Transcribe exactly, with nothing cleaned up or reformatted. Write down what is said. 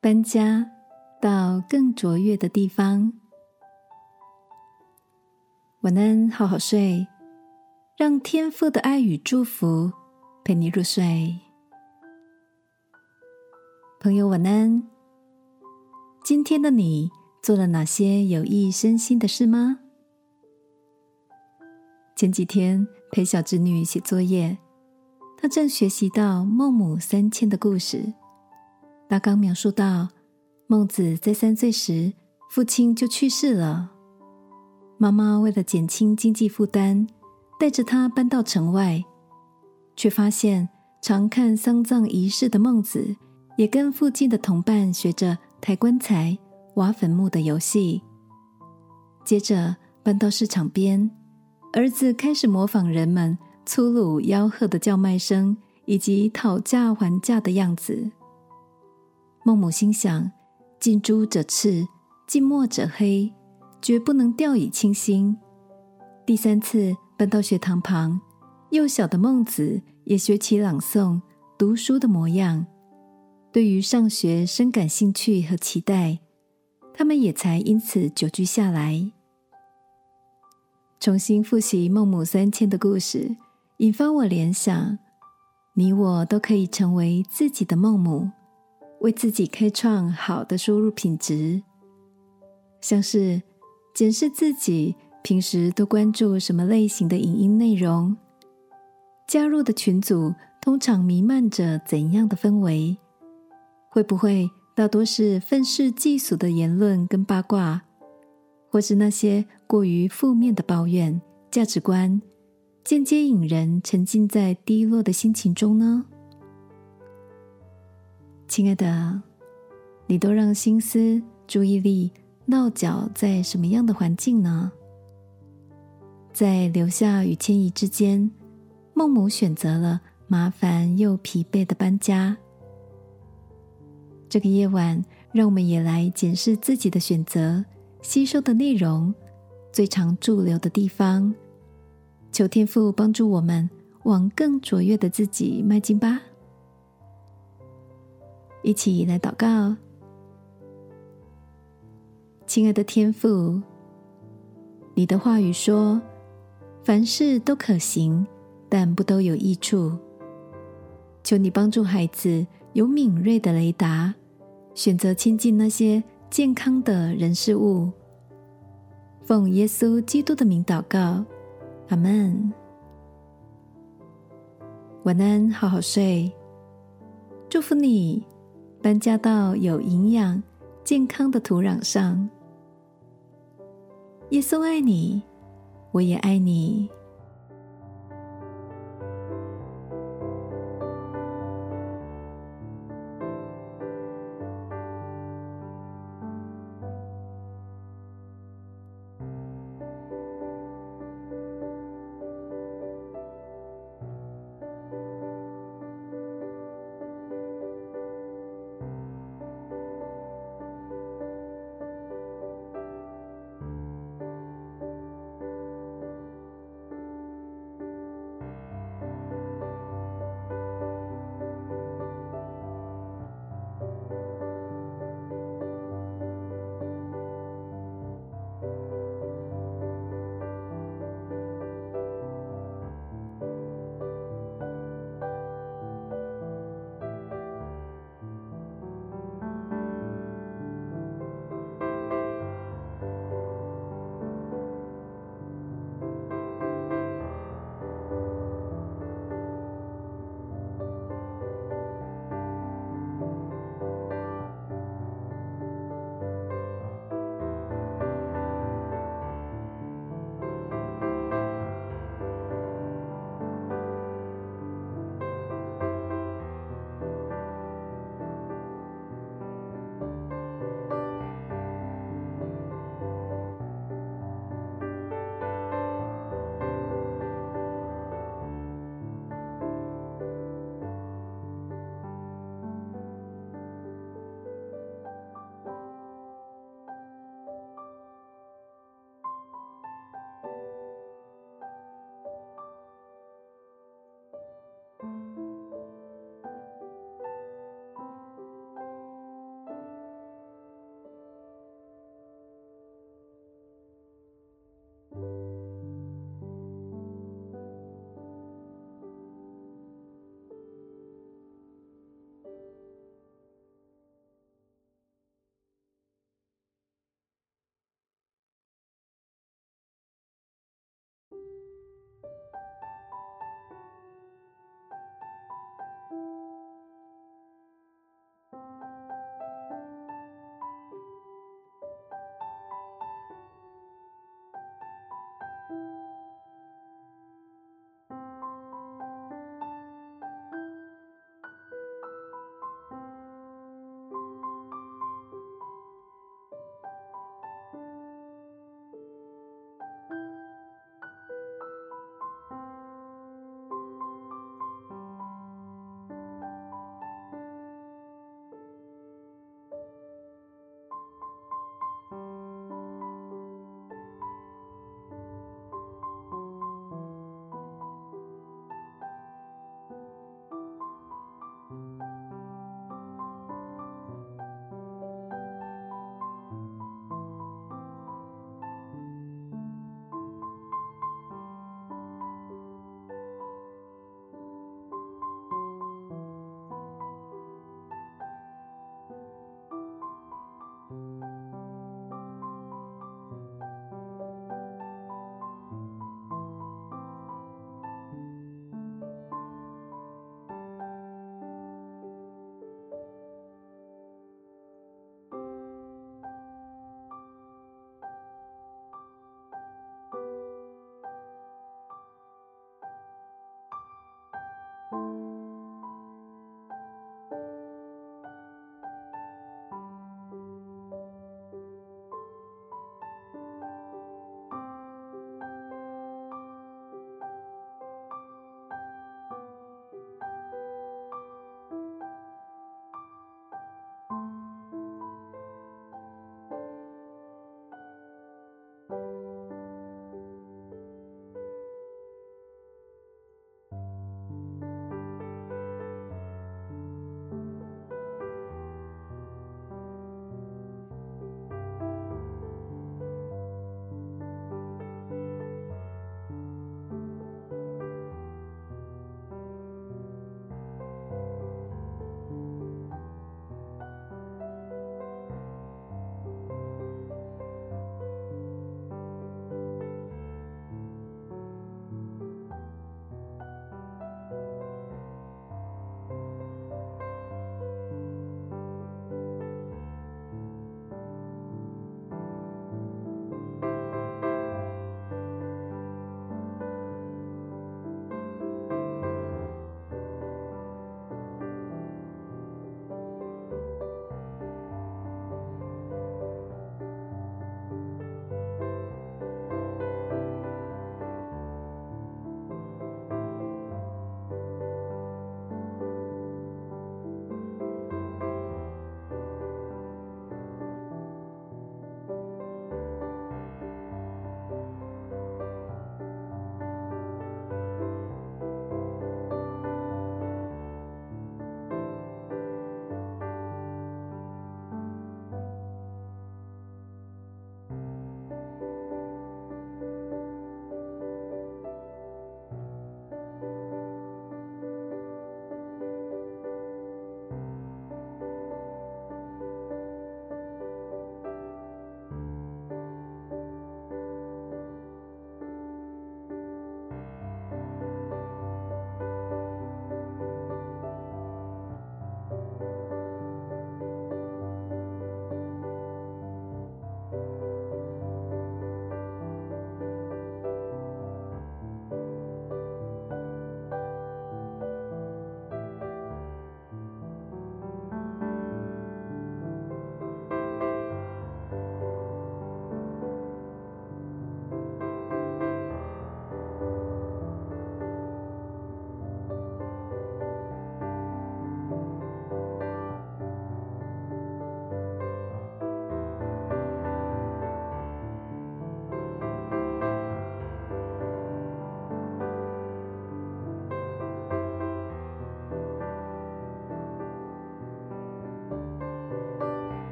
搬家到更卓越的地方。晚安，好好睡，让天父的爱与祝福陪你入睡。朋友晚安，今天的你做了哪些有益身心的事吗？前几天陪小侄女写作业，她正学习到孟母三迁的故事。大纲描述到，孟子在三岁时，父亲就去世了。妈妈为了减轻经济负担，带着他搬到城外，却发现常看丧葬仪式的孟子，也跟附近的同伴学着抬棺材、挖坟墓的游戏。接着搬到市场边，儿子开始模仿人们粗鲁吆喝的叫卖声，以及讨价还价的样子。孟母心想，近朱者赤，近墨者黑，绝不能掉以轻心。第三次搬到学堂旁，幼小的孟子也学起朗诵、读书的模样，对于上学深感兴趣和期待，他们也才因此久居下来。重新复习孟母三迁的故事，引发我联想，你我都可以成为自己的孟母，为自己开创好的输入品质，像是检视自己平时都关注什么类型的影音内容，加入的群组通常弥漫着怎样的氛围，会不会大多是愤世嫉俗的言论跟八卦，或是那些过于负面的抱怨、价值观，间接引人沉浸在低落的心情中呢？亲爱的，你都让心思、注意力落脚在什么样的环境呢？在留下与迁移之间，孟母选择了麻烦又疲惫的搬家。这个夜晚，让我们也来检视自己的选择、吸收的内容、最常驻留的地方，求天父帮助我们往更卓越的自己迈进吧。一起来祷告。亲爱的天父，你的话语说，凡事都可行，但不都有益处。求你帮助孩子有敏锐的雷达，选择亲近那些健康的人事物。奉耶稣基督的名祷告，阿们。晚安，好好睡。祝福你搬家到有营养、健康的土壤上。耶稣爱你，我也爱你。